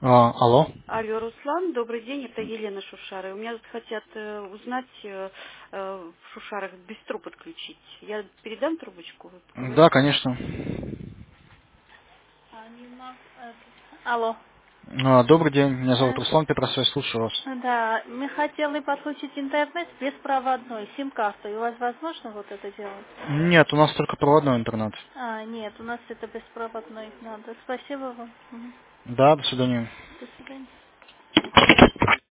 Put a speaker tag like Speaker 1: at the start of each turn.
Speaker 1: Алло.
Speaker 2: Алло, Руслан, добрый день, это Елена Шушары. У меня тут хотят узнать в Шушарах бистро подключить. Я передам трубочку, вы
Speaker 1: Да,
Speaker 2: поговорите.
Speaker 1: конечно.
Speaker 3: Алло.
Speaker 1: Добрый день, меня зовут
Speaker 3: Э,
Speaker 1: Руслан Петросович, слушаю вас.
Speaker 3: Да, мы хотели подключить интернет беспроводной, сим-карту. И у вас возможно вот это делать?
Speaker 1: Нет, у нас только проводной интернет.
Speaker 3: Нет, у нас это беспроводной надо. Спасибо вам. Мгм.
Speaker 1: Да, до свидания.
Speaker 3: До свидания.